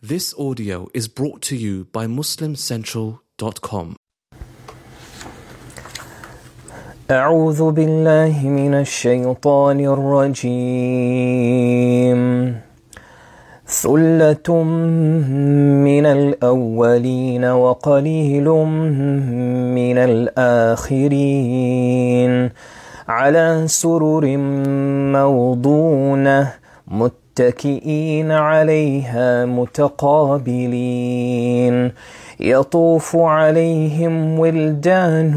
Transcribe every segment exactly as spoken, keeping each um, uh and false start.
This audio is brought to you by muslim central dot com. أعوذ بالله من الشيطان الرجيم ثلة من الأولين وقليل من الآخرين على سرر موضونة متكئين عليها متقابلين يطوف عليهم ولدان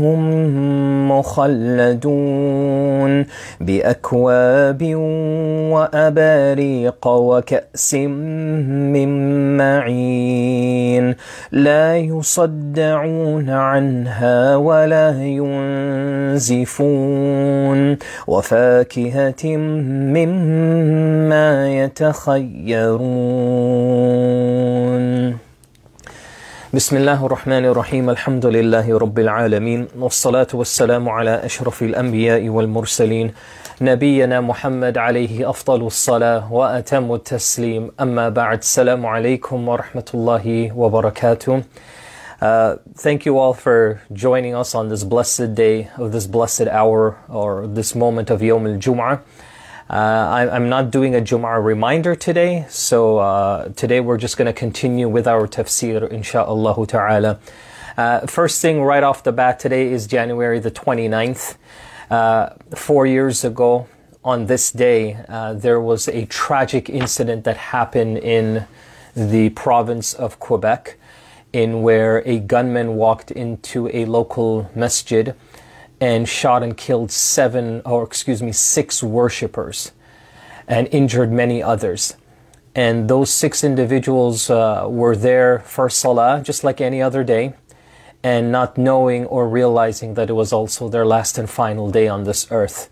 مخلدون بأكواب وأباريق وكأس من معين لا يصدعون عنها ولا ينزفون وفاكهة مما يتخيرون. بسم الله الرحمن الرحيم الحمد لله رب العالمين والصلاة والسلام على أشرف الأنبياء والمرسلين نبينا محمد عليه أفضل الصلاة وأتم التسليم أما بعد السلام عليكم ورحمة الله وبركاته. Uh, thank you all for joining us on this blessed day of this blessed hour or this moment of Yawm al-Jum'ah. Uh, I, I'm not doing a Jum'ah reminder today, so uh, today we're just going to continue with our tafsir, insha'Allah ta'ala. Uh, first thing right off the bat today is January the twenty-ninth. Uh, four years ago on this day, uh, there was a tragic incident that happened in the province of Quebec, in where a gunman walked into a local masjid and shot and killed seven, or excuse me, six worshippers and injured many others. And those six individuals uh, were there for salah, just like any other day, and not knowing or realizing that it was also their last and final day on this earth.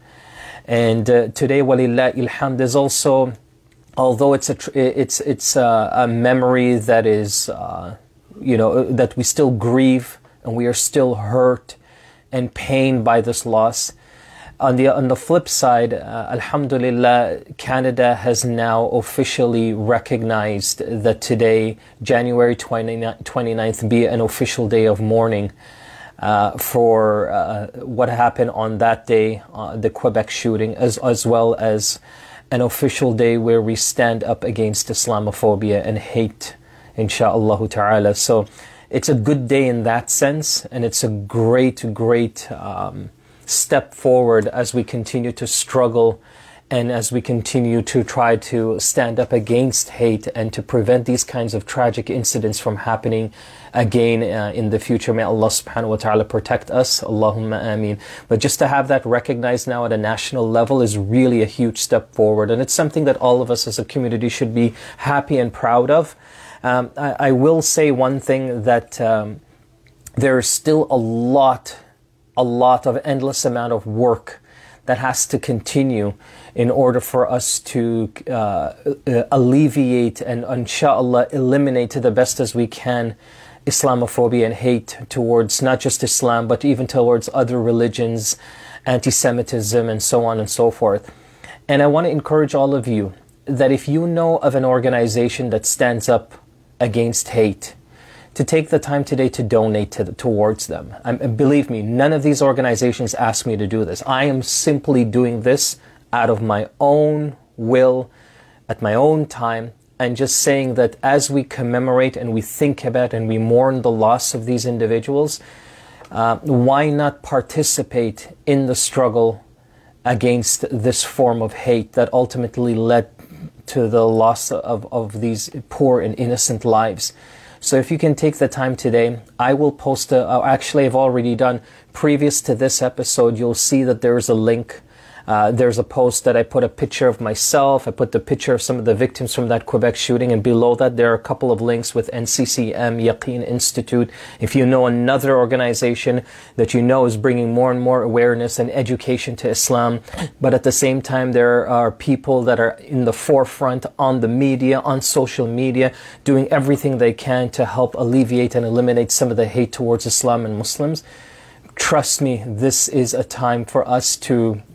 And uh, today, walillah ilhamd, is also, although it's a tr- it's it's a, a memory that is, uh, you know, that we still grieve and we are still hurt and pained by this loss. On the on the flip side, uh, alhamdulillah, Canada has now officially recognized that today, January twenty-ninth, be an official day of mourning uh, for uh, what happened on that day, uh, the Quebec shooting, as as well as an official day where we stand up against Islamophobia and hate, insha'Allah ta'ala. So it's a good day in that sense, and it's a great, great um, step forward as we continue to struggle and as we continue to try to stand up against hate and to prevent these kinds of tragic incidents from happening again uh, in the future. May Allah subhanahu wa ta'ala protect us. Allahumma ameen. But just to have that recognized now at a national level is really a huge step forward, and it's something that all of us as a community should be happy and proud of. Um, I, I will say one thing, that um, there is still a lot, a lot of endless amount of work that has to continue in order for us to uh, uh, alleviate and, inshallah, eliminate to the best as we can Islamophobia and hate towards not just Islam, but even towards other religions, anti-Semitism, and so on and so forth. And I want to encourage all of you that if you know of an organization that stands up against hate, to take the time today to donate to the, towards them. Um, and believe me, none of these organizations asked me to do this. I am simply doing this out of my own will, at my own time, and just saying that as we commemorate and we think about and we mourn the loss of these individuals, uh, why not participate in the struggle against this form of hate that ultimately led to the loss of, of these poor and innocent lives. So if you can take the time today, I will post a, actually I've already done, previous to this episode, you'll see that there is a link. Uh, there's a post that I put a picture of myself. I put the picture of some of the victims from that Quebec shooting, and below that there are a couple of links with N C C M, Yaqeen Institute. If you know another organization that you know is bringing more and more awareness and education to Islam, but at the same time there are people that are in the forefront on the media, on social media, doing everything they can to help alleviate and eliminate some of the hate towards Islam and Muslims. Trust me, this is a time for us to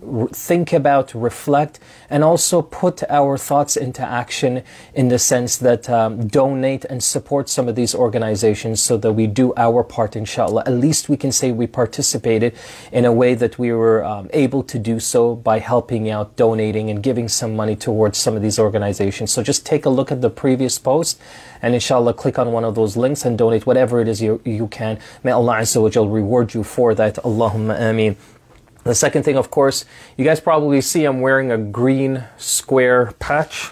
r- think about, reflect, and also put our thoughts into action in the sense that um, donate and support some of these organizations so that we do our part, inshallah. At least we can say we participated in a way that we were um, able to do so by helping out, donating, and giving some money towards some of these organizations. So just take a look at the previous post and inshallah click on one of those links and donate whatever it is you, you can. May Allah Azza wa Jal reward you for that. Allahumma ameen. The second thing, of course, you guys probably see I'm wearing a green square patch.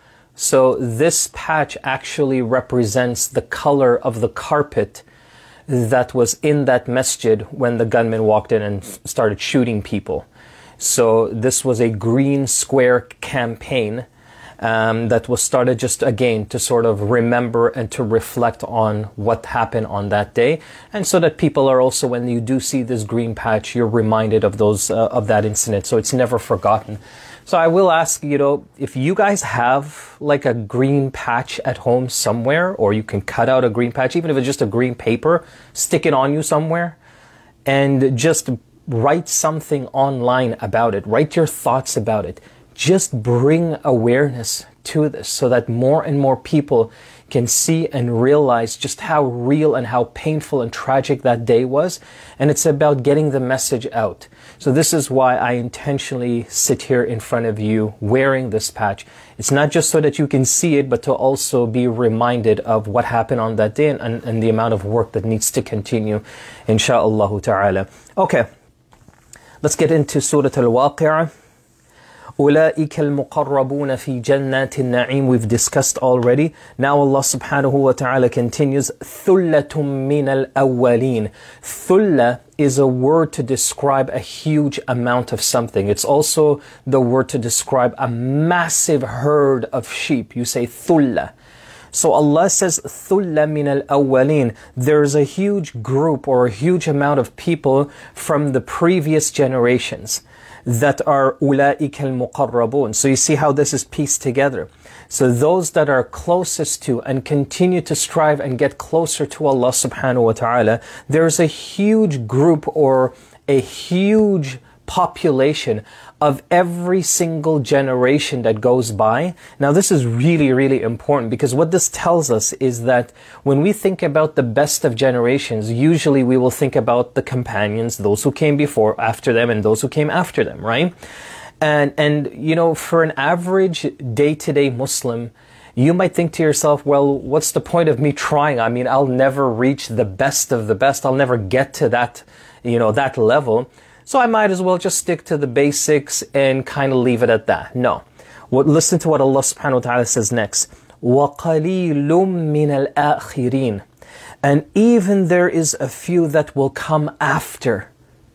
So this patch actually represents the color of the carpet that was in that masjid when the gunman walked in and started shooting people. So this was a green square campaign Um, that was started just again to sort of remember and to reflect on what happened on that day, and so that people are also, when you do see this green patch, you're reminded of those uh, of that incident, so it's never forgotten. So I will ask, you know, if you guys have like a green patch at home somewhere, or you can cut out a green patch, even if it's just a green paper, stick it on you somewhere, and just write something online about it. Write your thoughts about it. Just bring awareness to this so that more and more people can see and realize just how real and how painful and tragic that day was. And it's about getting the message out. So this is why I intentionally sit here in front of you wearing this patch. It's not just so that you can see it, but to also be reminded of what happened on that day and, and, and the amount of work that needs to continue, insha'Allah ta'ala. Okay, let's get into Surah Al-Waqi'ah. أولئك المقربون في جنات النعيم. We've discussed already. Now Allah subhanahu wa ta'ala continues. ثُلَّةٌ مِّنَ الْأَوَّلِينَ. Thulla is a word to describe a huge amount of something. It's also the word to describe a massive herd of sheep. You say thulla. So Allah says, ثُلَّ مِنَ الْأَوَّلِينَ. There's a huge group or a huge amount of people from the previous generations that are أُولَئِكَ الْمُقَرَّبُونَ. So you see how this is pieced together. So those that are closest to and continue to strive and get closer to Allah subhanahu wa ta'ala, there's a huge group or a huge population of every single generation that goes by. Now this is really, really important, because what this tells us is that when we think about the best of generations, usually we will think about the companions, those who came before, after them, and those who came after them, right? And, and you know, for an average day-to-day Muslim, you might think to yourself, well, what's the point of me trying? I mean, I'll never reach the best of the best. I'll never get to that, you know, that level. So I might as well just stick to the basics and kind of leave it at that. No. What, listen to what Allah subhanahu wa ta'ala says next. وَقَلِيلٌ مِّنَ الْآخِرِينَ. And even there is a few that will come after.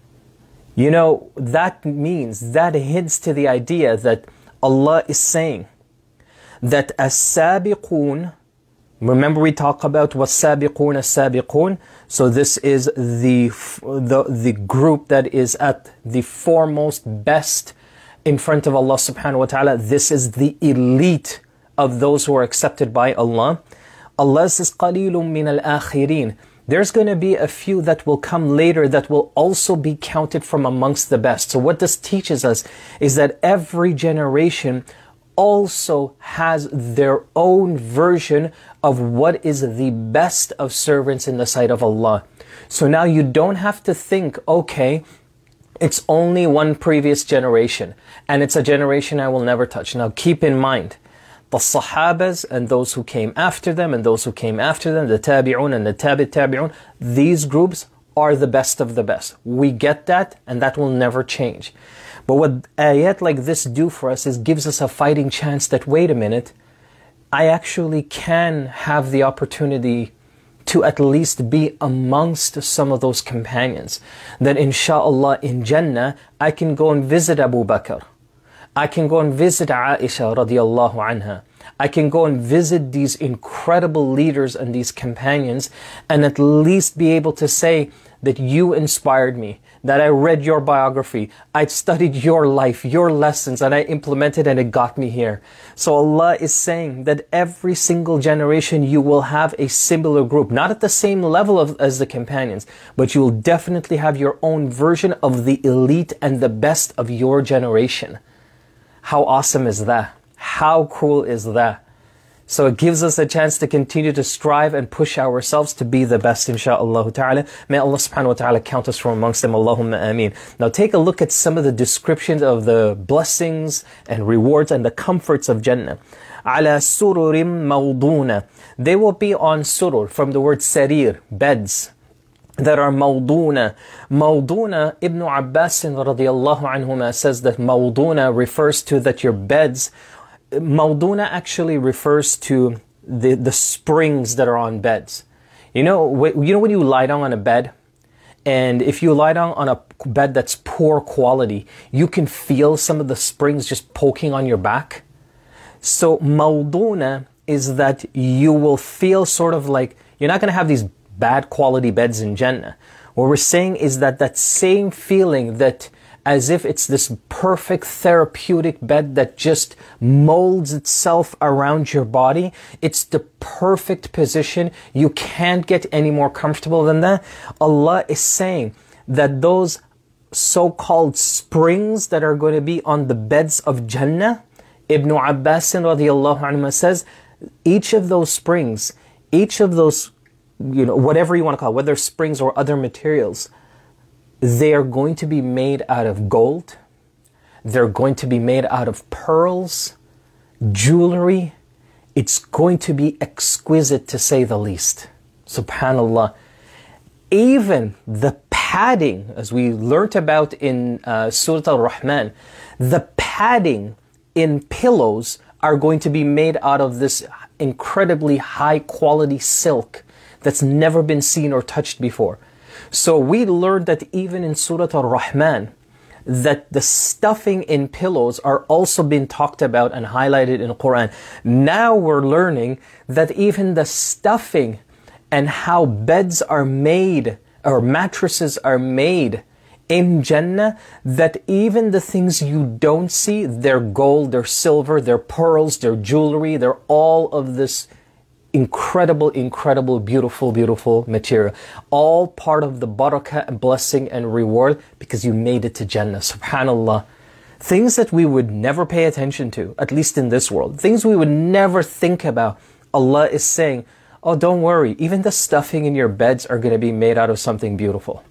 You know, that means, that hints to the idea that Allah is saying that as-sabiqun, remember we talk about was-sabiqun as-sabiqun. So this is the, the, the group that is at the foremost best in front of Allah subhanahu wa ta'ala. This is the elite of those who are accepted by Allah. Allah says, قَلِيلٌ مِّنَ الْآخِرِينَ. There's going to be a few that will come later that will also be counted from amongst the best. So what this teaches us is that every generation also has their own version of what is the best of servants in the sight of Allah. So now you don't have to think, okay, it's only one previous generation and it's a generation I will never touch. Now keep in mind, the Sahabas and those who came after them and those who came after them, the Tabi'un and the Tabi' Tabi'un, these groups are the best of the best. We get that, and that will never change. But what ayat like this do for us is gives us a fighting chance that, wait a minute, I actually can have the opportunity to at least be amongst some of those companions. That insha'Allah in Jannah, I can go and visit Abu Bakr. I can go and visit Aisha radiallahu anha. I can go and visit these incredible leaders and these companions and at least be able to say that you inspired me, that I read your biography, I studied your life, your lessons, and I implemented and it got me here. So Allah is saying that every single generation you will have a similar group, not at the same level of, as the companions, but you will definitely have your own version of the elite and the best of your generation. How awesome is that? How cool is that? So it gives us a chance to continue to strive and push ourselves to be the best, insha'Allah ta'ala. May Allah subhanahu wa ta'ala count us from amongst them. Allahumma ameen. Now take a look at some of the descriptions of the blessings and rewards and the comforts of Jannah. Ala sururim mawduna. They will be on surur, from the word sarir, beds, that are mawduna. Mawduna, Ibn Abbas radiyallahu anhuma says that mawduna refers to that your beds. Mawduna actually refers to the, the springs that are on beds. You know, you know when you lie down on a bed, and if you lie down on a bed that's poor quality, you can feel some of the springs just poking on your back. So mawduna is that you will feel sort of like, you're not going to have these bad quality beds in Jannah. What we're saying is that that same feeling, that as if it's this perfect therapeutic bed that just molds itself around your body. It's the perfect position. You can't get any more comfortable than that. Allah is saying that those so-called springs that are going to be on the beds of Jannah, Ibn Abbas radiallahu anhu says, each of those springs, each of those, you know, whatever you want to call it, whether springs or other materials, they are going to be made out of gold. They're going to be made out of pearls, jewelry. It's going to be exquisite, to say the least. SubhanAllah. Even the padding, as we learnt about in uh, Surah Al-Rahman, the padding in pillows are going to be made out of this incredibly high quality silk that's never been seen or touched before. So we learned that even in Surah Al-Rahman, that the stuffing in pillows are also being talked about and highlighted in the Quran. Now we're learning that even the stuffing and how beds are made, or mattresses are made in Jannah, that even the things you don't see, they're gold, they're silver, they're pearls, they're jewelry, they're all of this incredible, incredible, beautiful, beautiful material. All part of the barakah and blessing and reward because you made it to Jannah. SubhanAllah. Things that we would never pay attention to, at least in this world. Things we would never think about. Allah is saying, oh, don't worry. Even the stuffing in your beds are going to be made out of something beautiful.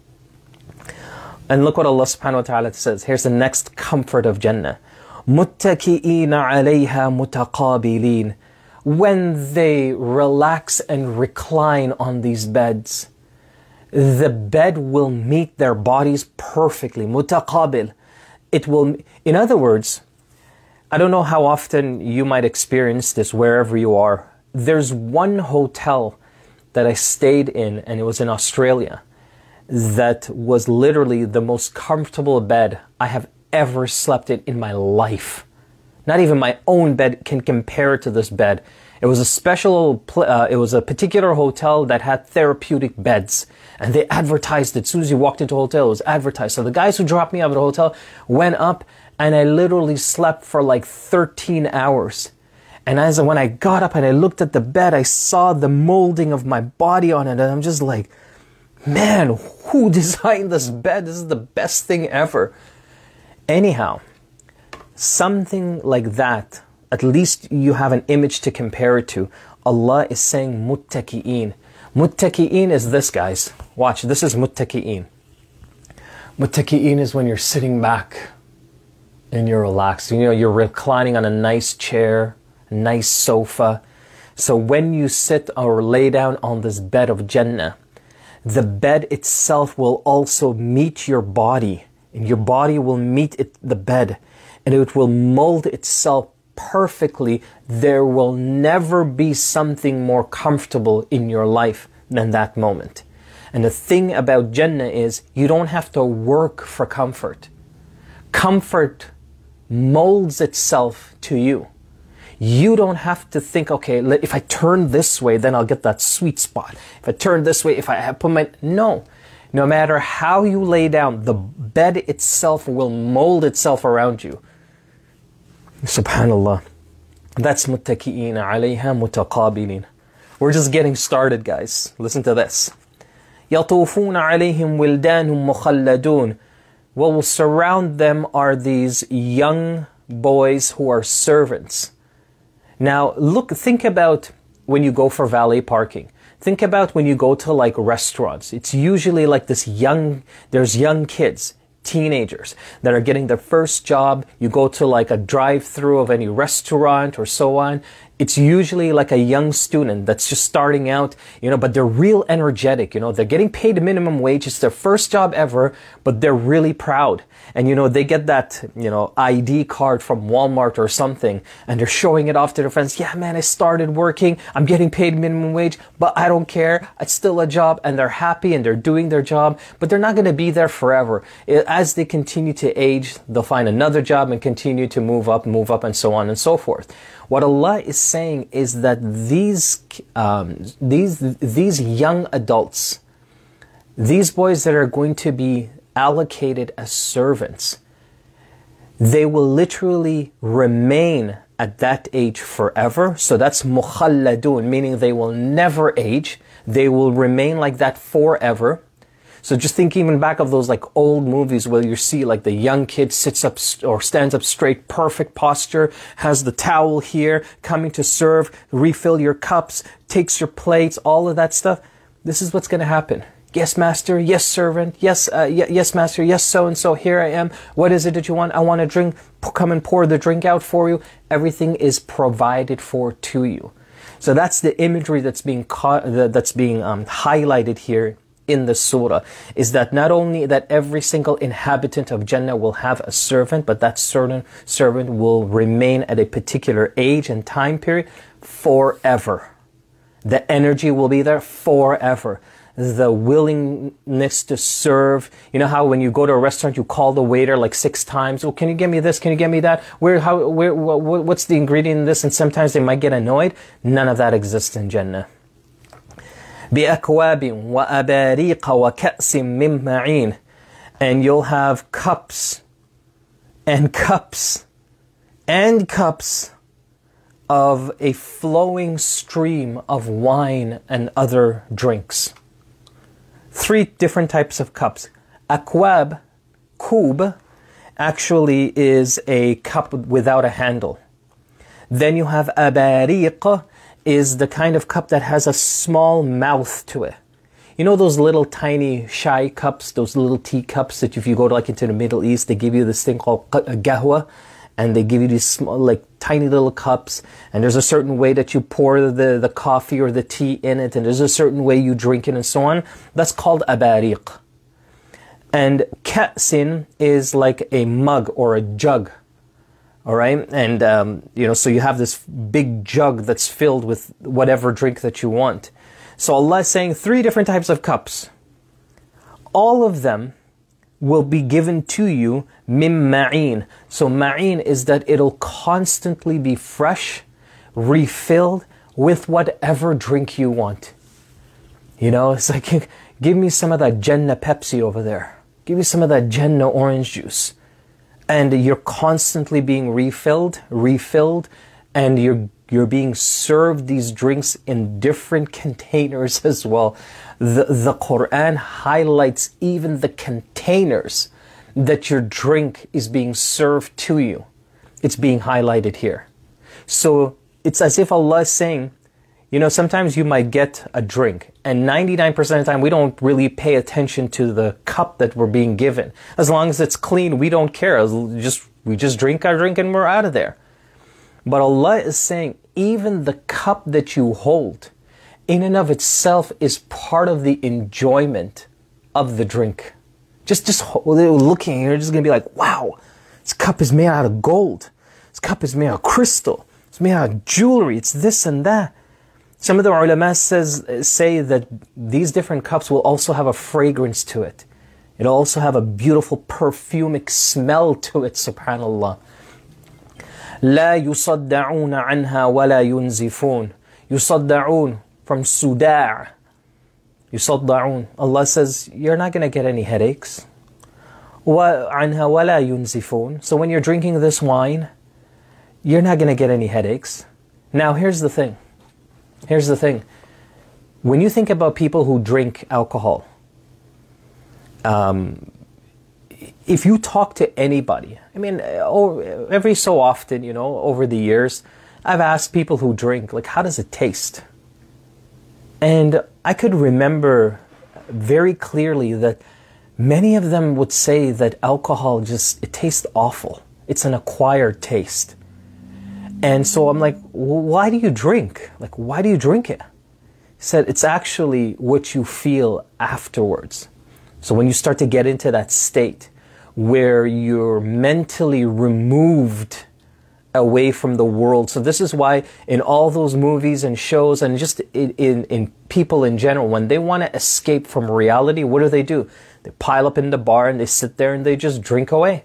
And look what Allah subhanahu wa ta'ala says. Here's the next comfort of Jannah. مُتَّكِئِينَ عَلَيْهَا مُتَقَابِلِينَ. When they relax and recline on these beds, the bed will meet their bodies perfectly. Mutaqabil. It will, in other words, I don't know how often you might experience this wherever you are. There's one hotel that I stayed in, and it was in Australia, that was literally the most comfortable bed I have ever slept in in my life. Not even my own bed can compare to this bed. It was a special, uh, it was a particular hotel that had therapeutic beds. And they advertised it. As soon as you walked into a hotel, it was advertised. So the guys who dropped me out of the hotel went up, and I literally slept for like thirteen hours. And as when I got up and I looked at the bed, I saw the molding of my body on it. And I'm just like, man, who designed this bed? This is the best thing ever. Anyhow, something like that, at least you have an image to compare it to. Allah is saying muttaki'een. Muttaki'een is this, guys. Watch, this is muttaki'een. Muttaki'een is when you're sitting back and you're relaxed. You know, you're reclining on a nice chair, a nice sofa. So when you sit or lay down on this bed of Jannah, the bed itself will also meet your body. And your body will meet it, the bed. And it will mold itself perfectly. There will never be something more comfortable in your life than that moment. And the thing about Jannah is you don't have to work for comfort. Comfort molds itself to you. You don't have to think, okay, if I turn this way, then I'll get that sweet spot. If I turn this way, if I put my... No. No matter how you lay down, the bed itself will mold itself around you. Subhanallah. That's متكئين عليها متقابلين. We're just getting started, guys. Listen to this. يطوفون عليهم ولدان مخلدون. What will surround them are these young boys who are servants. Now, look, think about when you go for valet parking. Think about when you go to like restaurants. It's usually like this young, there's young kids, teenagers that are getting their first job. You go to like a drive-through of any restaurant or so on. It's usually like a young student that's just starting out, you know, but they're real energetic, you know, they're getting paid minimum wage. It's their first job ever, but they're really proud. And, you know, they get that, you know, I D card from Walmart or something, and they're showing it off to their friends. Yeah, man, I started working. I'm getting paid minimum wage, but I don't care. It's still a job, and they're happy and they're doing their job, but they're not going to be there forever. As they continue to age, they'll find another job and continue to move up, move up, and so on and so forth. What Allah is saying is that these, um, these, these young adults, these boys that are going to be allocated as servants, they will literally remain at that age forever. So that's mukhalladun, meaning they will never age. They will remain like that forever. So just think even back of those like old movies where you see like the young kid sits up or stands up straight, perfect posture, has the towel here, coming to serve, refill your cups, takes your plates, all of that stuff. This is what's going to happen. Yes, master. Yes, servant. Yes, uh, y- yes, master. Yes, so-and-so. Here I am. What is it that you want? I want a drink. P- come and pour the drink out for you. Everything is provided for to you. So that's the imagery that's being ca- that's being um, highlighted here in the surah, is that not only that every single inhabitant of Jannah will have a servant, but that certain servant will remain at a particular age and time period forever. The energy will be there forever. The willingness to serve. You know how when you go to a restaurant, you call the waiter like six times. Oh, can you get me this? Can you get me that? Where, how, where, what, what's the ingredient in this? And sometimes they might get annoyed. None of that exists in Jannah. بِأَكْوَابٍ وَأَبَارِيقَ وَكَأْسٍ مِّن مَّعِينٍ. And you'll have cups and cups and cups of a flowing stream of wine and other drinks. Three different types of cups. Akwab, kub, actually is a cup without a handle. Then you have abariq, is the kind of cup that has a small mouth to it. You know those little tiny shai cups, those little tea cups that if you go to like into the Middle East, they give you this thing called gahwa, and they give you these small, like tiny little cups, and there's a certain way that you pour the, the coffee or the tea in it, and there's a certain way you drink it and so on. That's called abariq. And ka'sin is like a mug or a jug. All right, and um, you know, so you have this big jug that's filled with whatever drink that you want. So Allah is saying three different types of cups. All of them will be given to you mim ma'in. So ma'in is that it'll constantly be fresh, refilled with whatever drink you want. You know, it's like, give me some of that Jannah Pepsi over there. Give me some of that Jannah orange juice. And you're constantly being refilled, refilled, and you're you're being served these drinks in different containers as well. The, the Quran highlights even the containers that your drink is being served to you. It's being highlighted here. So it's as if Allah is saying, you know, sometimes you might get a drink, and ninety-nine percent of the time we don't really pay attention to the cup that we're being given. As long as it's clean, we don't care. Just we just drink our drink and we're out of there. But Allah is saying, even the cup that you hold, in and of itself, is part of the enjoyment of the drink. Just, just looking, you're just gonna be like, wow, this cup is made out of gold. This cup is made out of crystal. It's made out of jewelry. It's this and that. Some of the ulama says, say that these different cups will also have a fragrance to it. It'll also have a beautiful perfumic smell to it, subhanallah. لا يصدعون عنها ولا ينزفون. يصدعون from suda'. يصدعون. Allah says, you're not going to get any headaches. وعنها ولا ينزفون. So when you're drinking this wine, you're not going to get any headaches. Now here's the thing. Here's the thing. When you think about people who drink alcohol, um, if you talk to anybody, I mean, oh, every so often, you know, over the years, I've asked people who drink, like, how does it taste? And I could remember very clearly that many of them would say that alcohol just, it tastes awful. It's an acquired taste. And so I'm like, well, why do you drink? Like, why do you drink it? He said, it's actually what you feel afterwards. So when you start to get into that state where you're mentally removed away from the world. So this is why in all those movies and shows and just in, in, in people in general, when they want to escape from reality, what do they do? They pile up in the bar and they sit there and they just drink away.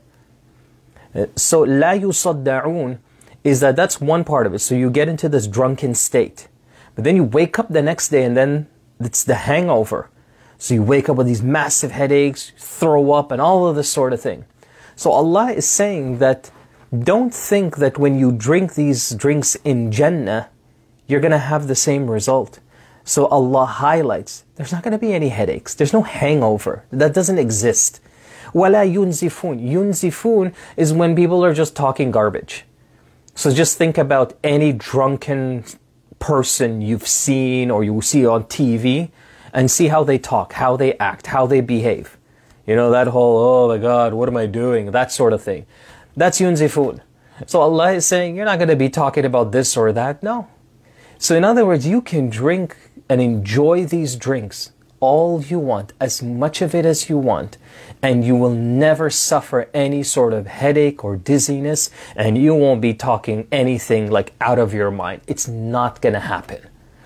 So لا يصدعون is that that's one part of it. So you get into this drunken state. But then you wake up the next day and then it's the hangover. So you wake up with these massive headaches, throw up and all of this sort of thing. So Allah is saying that don't think that when you drink these drinks in Jannah, you're going to have the same result. So Allah highlights, there's not going to be any headaches. There's no hangover. That doesn't exist. وَلَا يُنزِفُونَ. Yunzifun is when people are just talking garbage. So just think about any drunken person you've seen or you see on T V and see how they talk, how they act, how they behave. You know, that whole, oh my God, what am I doing? That sort of thing. That's yunzifun. So Allah is saying, you're not going to be talking about this or that. No. So in other words, you can drink and enjoy these drinks all you want, as much of it as you want, and you will never suffer any sort of headache or dizziness, and you won't be talking anything like out of your mind. It's not going to happen.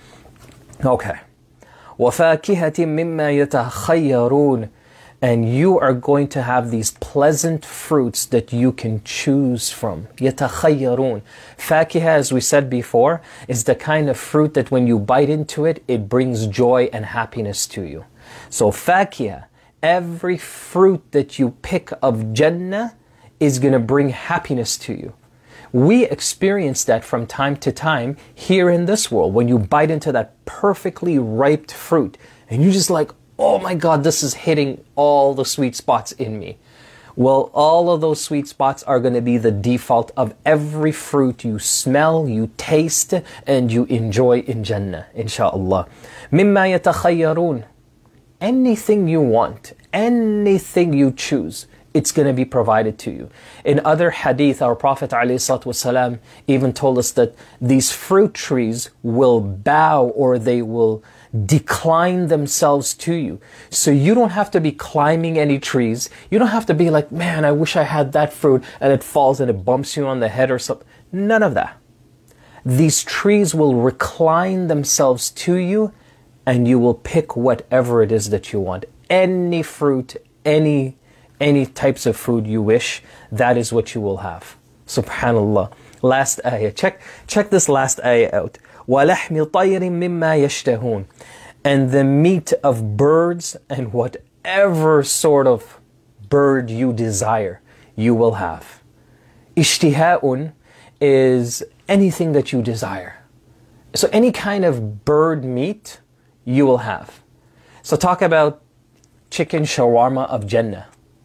Okay. وَفَاكِهَةٍ مِمَّا يَتَخَيَّرُونَ. And you are going to have these pleasant fruits that you can choose from. يَتَخَيَّرُونَ. Fakiha, as we said before, is the kind of fruit that when you bite into it, it brings joy and happiness to you. So fakiha, every fruit that you pick of Jannah is going to bring happiness to you. We experience that from time to time here in this world. When you bite into that perfectly ripe fruit and you're just like, oh my God, this is hitting all the sweet spots in me. Well, all of those sweet spots are going to be the default of every fruit you smell, you taste, and you enjoy in Jannah, inshallah. مِمَّا يَتَخَيَّرُونَ. Anything you want, anything you choose, it's going to be provided to you. In other hadith, our Prophet ﷺ even told us that these fruit trees will bow or they will decline themselves to you. So you don't have to be climbing any trees. You don't have to be like, man, I wish I had that fruit, and it falls and it bumps you on the head or something. None of that. These trees will recline themselves to you and you will pick whatever it is that you want. Any fruit, any any types of food you wish, that is what you will have. Subhanallah. Last ayah. Check, check this last ayah out. وَلَحْمِ طَيْرٍ مِمَّا يَشْتَهُونَ. And the meat of birds and whatever sort of bird you desire, you will have. Ishtiha'un is anything that you desire. So any kind of bird meat, you will have. So talk about chicken shawarma of Jannah,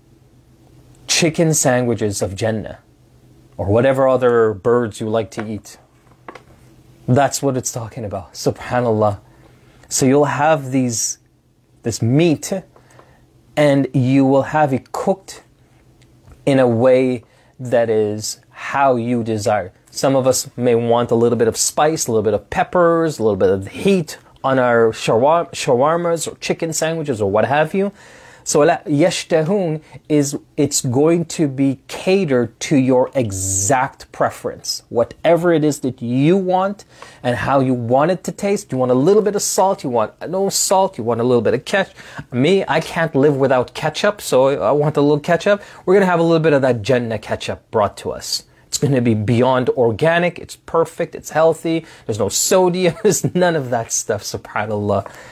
chicken sandwiches of Jannah, or whatever other birds you like to eat. That's what it's talking about. Subhanallah. So you'll have these, this meat, and you will have it cooked in a way that is how you desire. Some of us may want a little bit of spice, a little bit of peppers, a little bit of heat on our shawar- shawarmas or chicken sandwiches or what have you. So yashtahun is, it's going to be catered to your exact preference. Whatever it is that you want and how you want it to taste. You want a little bit of salt, you want no salt, you want a little bit of ketchup. Me, I can't live without ketchup, so I want a little ketchup. We're going to have a little bit of that Jannah ketchup brought to us. It's going to be beyond organic, it's perfect, it's healthy, there's no sodium, there's none of that stuff, subhanAllah.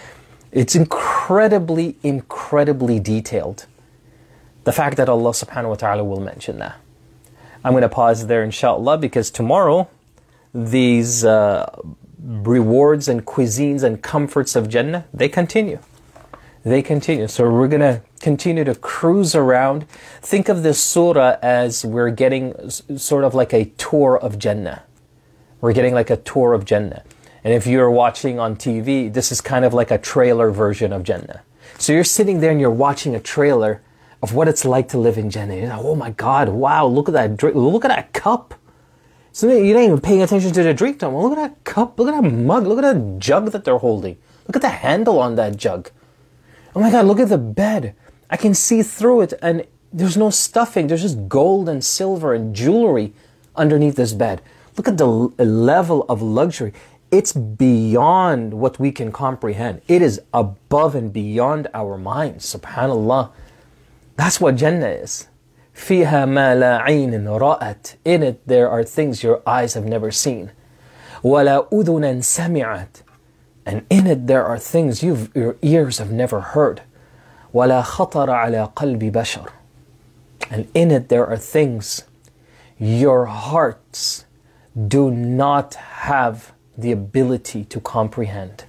It's incredibly, incredibly detailed. The fact that Allah subhanahu wa ta'ala will mention that. I'm going to pause there inshallah, because tomorrow these uh, rewards and cuisines and comforts of Jannah, they continue. They continue. So we're going to continue to cruise around. Think of this surah as we're getting sort of like a tour of Jannah. We're getting like a tour of Jannah. And if you're watching on T V, this is kind of like a trailer version of Jannah. So you're sitting there and you're watching a trailer of what it's like to live in Jannah. You're like, oh my God, wow, look at that drink, look at that cup. So you're not even paying attention to the drink. Well, look at that cup, look at that mug, look at that jug that they're holding. Look at the handle on that jug. Oh my God, look at the bed. I can see through it and there's no stuffing. There's just gold and silver and jewelry underneath this bed. Look at the level of luxury. It's beyond what we can comprehend. It is above and beyond our minds. Subhanallah. That's what Jannah is. فِيهَا مَا لَا عَيْنٍ رَأَتْ. In it there are things your eyes have never seen. وَلَا أُذُنًا سَمِعَتْ. And in it there are things you've, your ears have never heard. وَلَا خَطَرَ عَلَى قَلْبِ بَشَرٍ. And in it there are things your hearts do not have the ability to comprehend.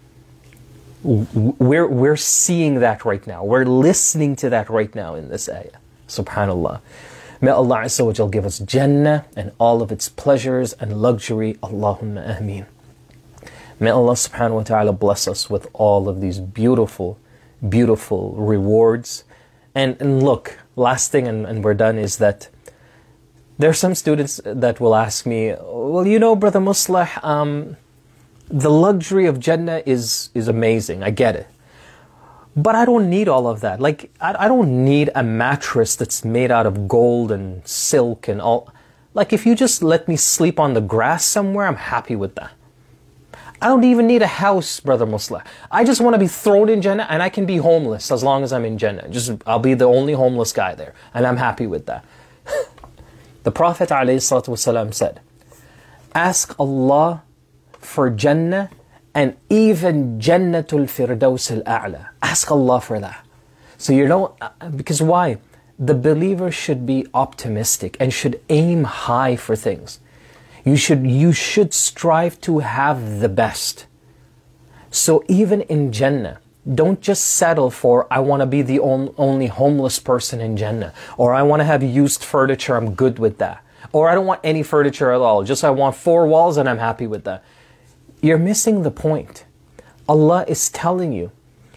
We're, we're seeing that right now. We're listening to that right now in this ayah. Subhanallah. May Allah Azza wa Jal give us Jannah and all of its pleasures and luxury. Allahumma ameen. May Allah subhanahu wa ta'ala bless us with all of these beautiful, beautiful rewards. And, and look, last thing and, and we're done is that there are some students that will ask me, well, you know, Brother Muslih, um, the luxury of Jannah is, is amazing. I get it. But I don't need all of that. Like, I, I don't need a mattress that's made out of gold and silk and all. Like, if you just let me sleep on the grass somewhere, I'm happy with that. I don't even need a house, Brother Muslih. I just want to be thrown in Jannah and I can be homeless as long as I'm in Jannah. Just, I'll be the only homeless guy there. And I'm happy with that. The Prophet ﷺ said, ask Allah for Jannah and even Jannatul Firdaus al-A'la. Ask Allah for that. So you know, because why? The believer should be optimistic and should aim high for things. You should, you should strive to have the best. So even in Jannah, don't just settle for, I want to be the on, only homeless person in Jannah. Or I want to have used furniture, I'm good with that. Or I don't want any furniture at all. Just I want four walls and I'm happy with that. You're missing the point. Allah is telling you,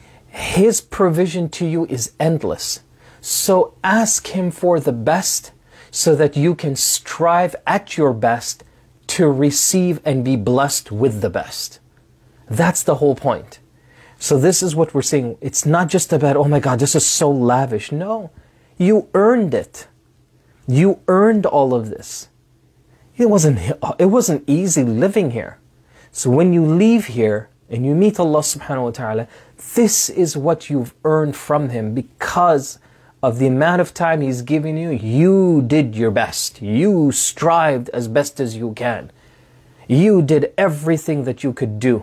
His provision to you is endless. So ask Him for the best so that you can strive at your best to receive and be blessed with the best. That's the whole point. So this is what we're saying. It's not just about, oh my God, this is so lavish. No, you earned it. You earned all of this. It wasn't, it wasn't easy living here. So when you leave here and you meet Allah subhanahu wa ta'ala, this is what you've earned from Him because of the amount of time He's given you. You did your best. You strived as best as you can. You did everything that you could do.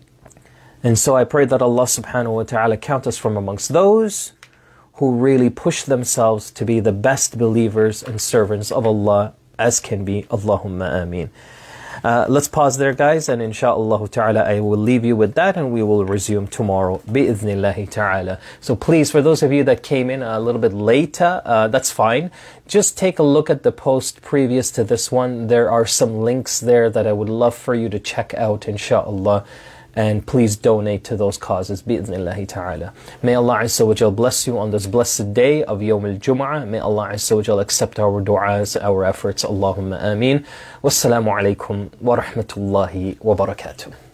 And so I pray that Allah subhanahu wa ta'ala count us from amongst those who really push themselves to be the best believers and servants of Allah as can be. Allahumma ameen. Uh, let's pause there, guys, and inshaAllah ta'ala I will leave you with that and we will resume tomorrow bi'idhnillahi ta'ala. So please, for those of you that came in a little bit later, uh, that's fine. Just take a look at the post previous to this one. There are some links there that I would love for you to check out, inshaAllah. And please donate to those causes, bi'idhnillahi ta'ala. May Allah Azza wa Jal bless you on this blessed day of Yawm al-Jum'ah. May Allah Azza wa Jal accept our du'as, our efforts. Allahumma ameen. Wassalamu alaikum wa rahmatullahi wa barakatuh.